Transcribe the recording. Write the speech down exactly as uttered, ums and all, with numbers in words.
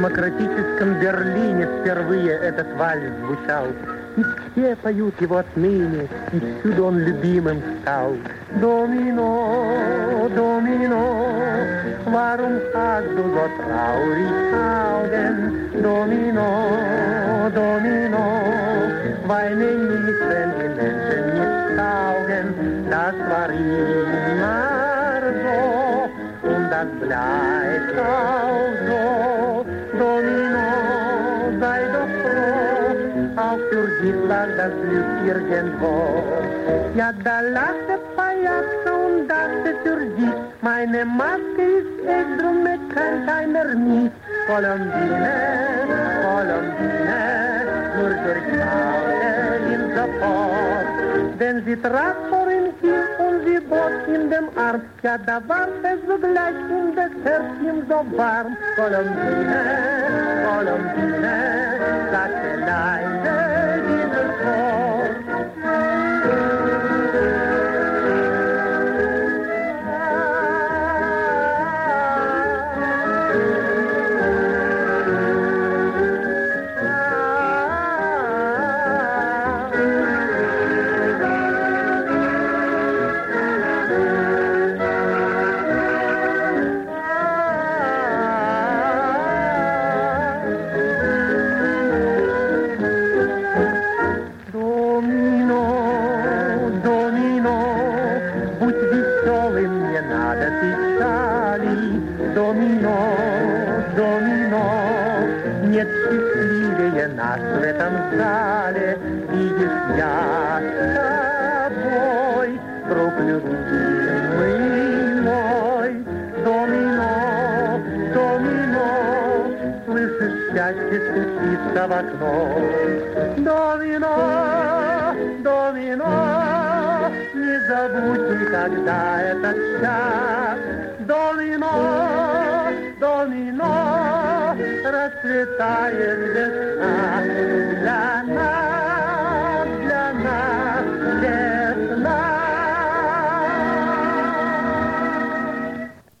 демократическом Берлине впервые этот вальс звучал. И все поют его отныне, и всюду он любимым стал. Домино, домино, warum hast du so traurig Augen? Domino, domino, weine nicht, wenn die Menschen nicht taugen. Das war immer so, und das bleibt auch so. Domino, sei doch froh, auch für dich lag das Glück irgendwo. Ja, da lachte Pagliaccio und dachte für dich, meine Maske ist echt, drum erkennt keiner mich. Colombine, Colombine, nur durch Augen in sofort. Denn sie traf vor ihm hin und sie bot in dem Arm. Ja, da war es sogleich in das Herz ihm so warm. Colombine, Colombine, sagte leise dieses Wort. Нас в этом зале видишь я с тобой, друг любимый мой. Домино, домино, слышишь, счастье стучится в окно. Домино, домино, не забудь никогда этот час. Домино, домино, расцветает весна для нас.